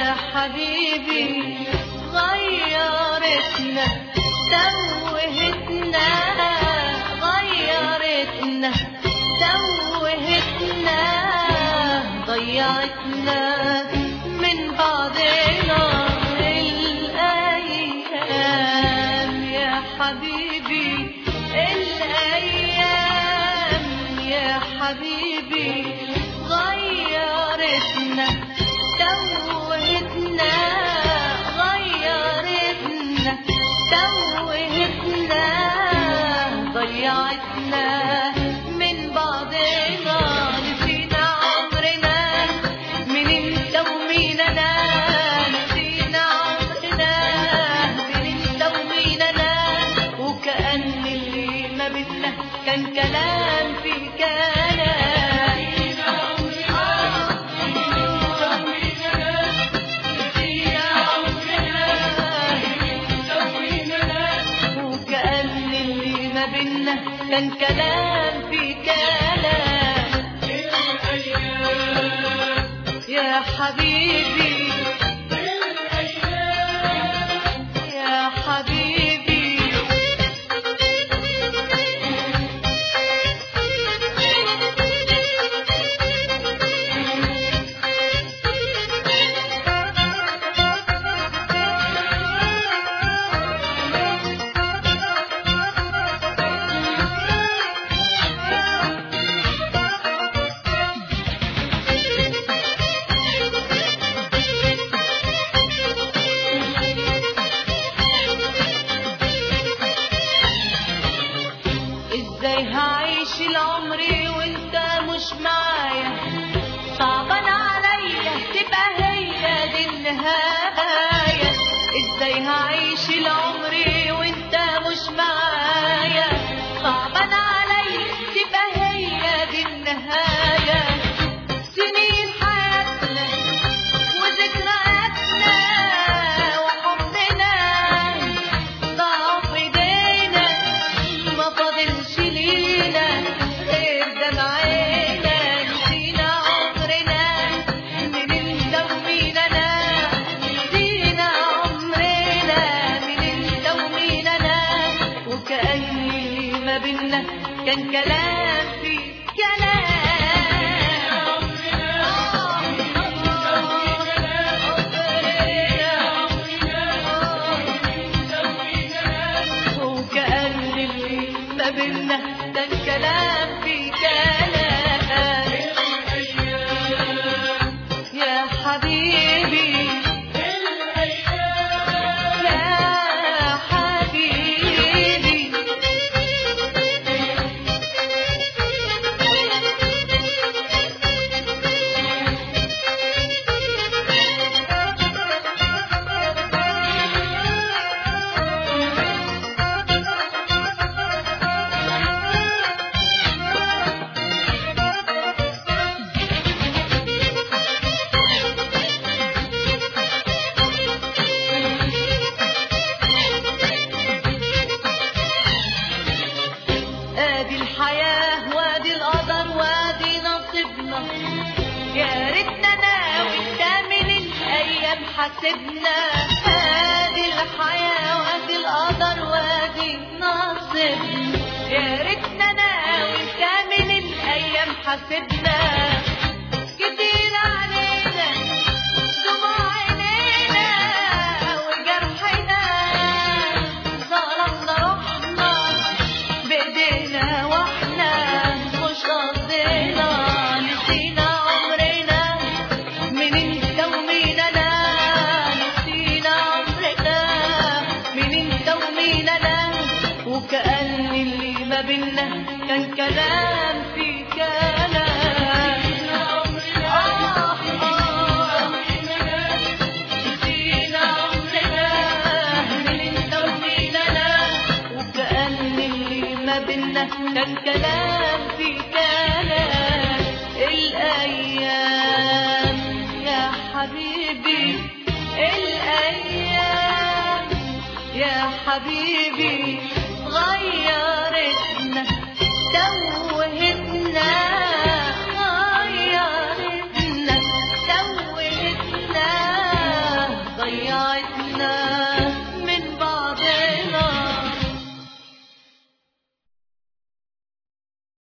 يا حبيبي غيرتنا توهتنا غيرتنا توهتنا ضيعتنا من بعدنا الأيام يا حبيبي الأيام يا حبيبي غيرتنا توهتنا غيرتنا توهتنا ضيعتنا من بعضنا نسينا عمرنا من انت ومين انا نسينا عمرنا من انت ومين انا وكأن اللي ما بينا كان كلام في كلام كان كلام في كلام يا حبيبي يا حبيبي هعيش العمر وانت مش معايا صعبان عليا تبقى هي دي النهاية ازاي هعيش العمر وانت مش معايا صعبان عليا تبقى هي دي النهاية سنين حياتنا وذكرياتنا وحبنا ضاعوا في ايدينا ما فاضلش لينا غير دمعنا نسينا عمرنا من انت ومين انا نسينا عمرنا من انت ومين انا وكأن اللي ما بينا كان كلام في كلام وكأن اللي ما بينا كان كلام في كلام يا حبيبي يا حبيبي ادي الحياة وادي القدر وادي نصيبنا يا ريتنا انا وانت من الايام حاسبنا ادي الحياة وادي القدر وادي نصيبنا يا ريتنا انا وانت من الايام حاسبنا كتير علينا دموع عينينا وجرحنا ظلمنا روحنا بايدينا واحنا مش قصدنا نسينا عمرنا من انت ومين انا نسينا عمرنا من انت ومين انا وكأن اللي ما بينا كان كلام في كلام نسينا عمرنا من انت ومين انا وكأن اللي ما بينا كان كلام في كلام الأيام يا حبيبي الأيام يا حبيبي غير